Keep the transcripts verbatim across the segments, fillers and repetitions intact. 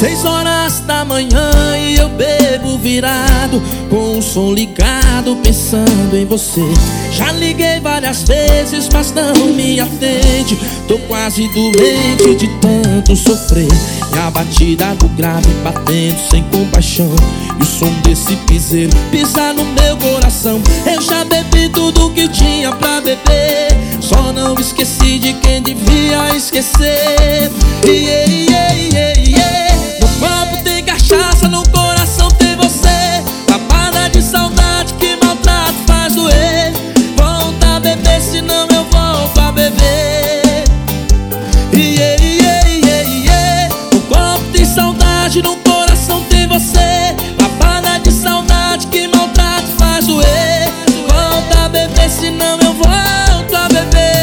Seis horas da manhã e eu bebo virado, com o som ligado, pensando em você. Já liguei várias vezes, mas não me atende. Tô quase doente de tanto sofrer. E a batida do grave batendo sem compaixão, e o som desse piseiro pisar no meu coração. Eu já bebi tudo que tinha pra beber, só não esqueci de quem devia esquecer. Yeah, yeah, yeah, yeah. No copo tem cachaça, no coração tem você. Lapada de saudade que maltrato faz doer. Volta a beber, senão eu volto a beber. Yeah, yeah, yeah, yeah. No copo tem saudade, no coração tem você. Lapada de saudade que maltrato faz doer. Volta a beber, senão eu volto a beber.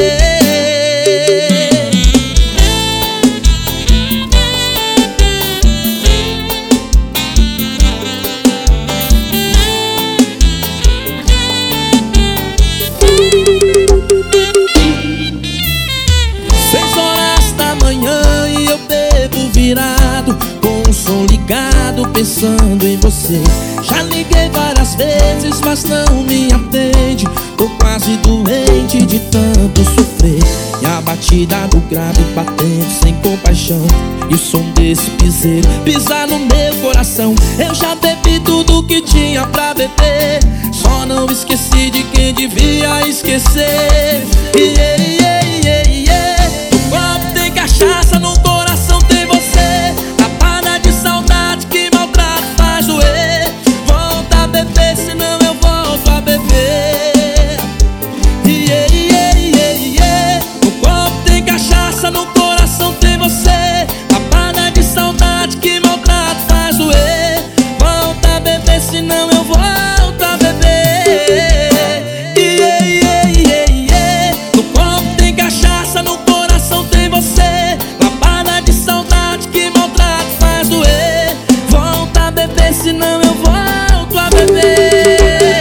Seis horas da manhã e eu bebo virado, com o som ligado, pensando em você. Já liguei várias vezes, mas não me atende. Tô quase doente de tanto sofrer. E a batida do grave batendo sem compaixão, e o som desse piseiro pisar no meu coração. Eu já bebi tudo que tinha pra beber, só não esqueci de quem devia esquecer. Yeah, yeah, yeah, yeah. No copo tem cachaça, no coração tem você. Lapada de saudade que maltrato faz doer. Volta a beber, senão eu volto a beber. Yeah, yeah, yeah, yeah. No copo tem cachaça, no coração tem você. Lapada de saudade que maltrato faz doer. Volta a beber, senão eu volto a beber. Yeah, yeah, yeah, yeah. No copo tem cachaça, no coração tem você. Lapada de saudade que maltrato faz doer. Volta a beber, senão eu volto a beber.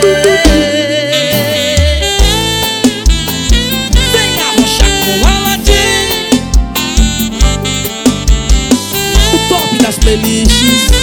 Vem arrochar com Aladim, o top das playlists.